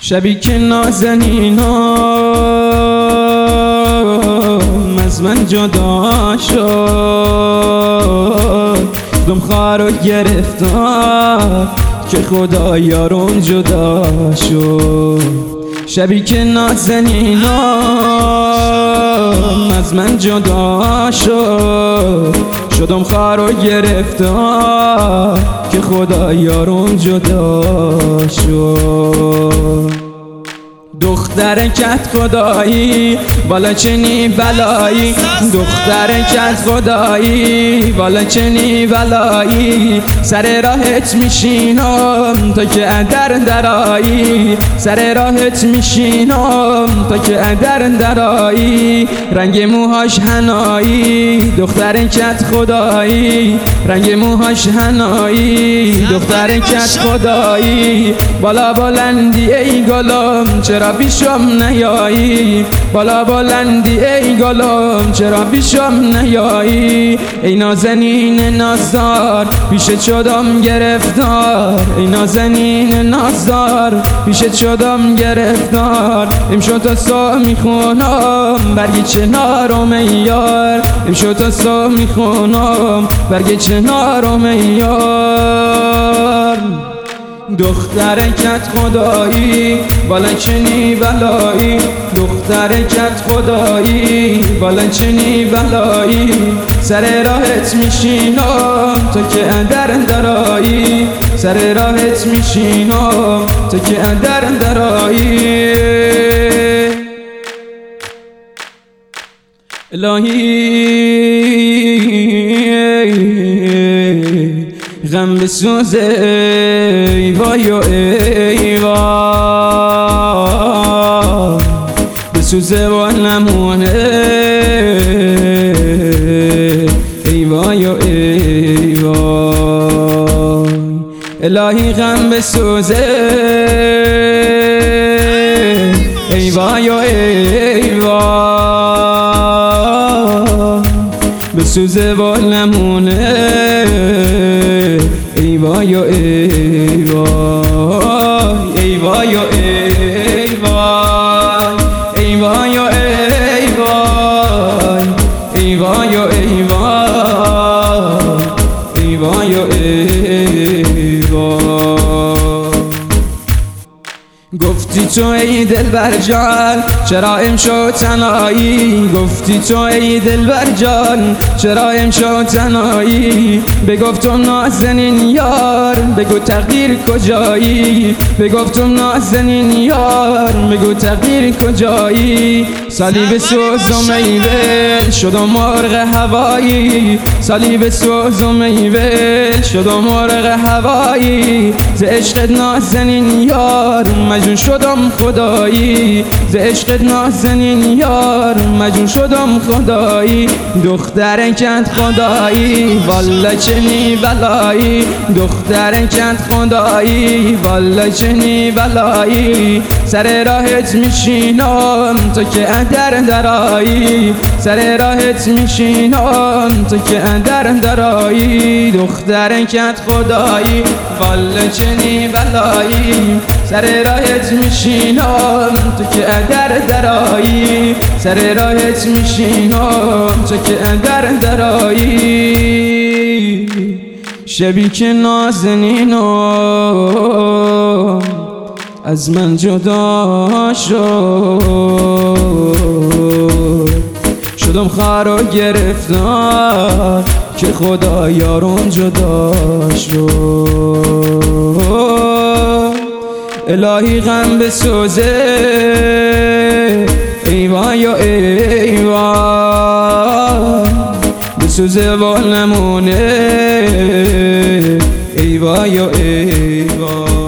شبی که نازنینم از من جدا شد، دم خواهر رو گرفتار که خدا یارم جدا شد. شبی که نازنینم از من جدا شد، شدم خواهر رو گرفتار که خدا یارم جدا شد. دختر کت خدایی بالا چنی بلایی، دختر کت خدایی بالا چنی بلایی، سر راهت میشینم تا که در درایی، سر راهت میشینم تا که در درایی. رنگ موهاش حنایی دختر کت خدایی، رنگ موهاش حنایی دختر کت خدایی. بالا بلندی ای گلم چرا پیشم نیایی، بالا بلندی ای گلم چرا پیشم نیایی. ای نازنین نازدار پیشت شدم گرفتار، ای نازنین نازدار پیشت شدم گرفتار. امشو تا صبح میخونم برگ چنارم ای یار، امشو تا صبح میخونم برگ چنارم ای یار. دختر کت خدایی بالا چنی بلایی، دختر کت خدایی بالا چنی بلایی، سر راهت میشینم تا که در درایی، سر راهت میشینم تا که در درایی. الهی غم بسوزه ای وای و ای وای، بسوزه و نمونه ای وای و ای وای. الهی غم بسوزه ای وای و ای وای، بسوزه و نمونه ای وای و ای وای، ای وای و ای وای، ای وای و ای وای، ای وای و ای وای، ای وای و ای وای. گفتی تو ای دلبر جان چرا امشو تنهایی، گفتی تو ای دلبر جان چرا امشو تنهایی. بگفتم نازنین یار بگو تغییر کجایی، بگفتم نازنین یار بگو تغییر کجایی. سالی بسوزم ای ول شدم مرغ هوایی، سالی بسوزم ای ول شدم مرغ هوایی. ز عشقت نازنین یار مجنون شدم خدایی، ز عشقت نازنین یار مجنون شدم خدایی. دختر کت خدایی والا چنی بلایی، دختر کت خدایی والا چنی بلایی، سر راهت میشینم تا که در درایی، سر راهت میشینم تا که در درایی. دختر کت خدایی والا چنی بلایی، سر راهت میشینم تا که در درایی، سر راهت میشینم تا که در درایی. شبی که نازنینم از من جدا شد، شدم خواهر رو گرفتار که خدا یارم جدا شد. الهی غم بسوزه ای وای و ای وای، بسوزه و نمونه ای وای و ای وای.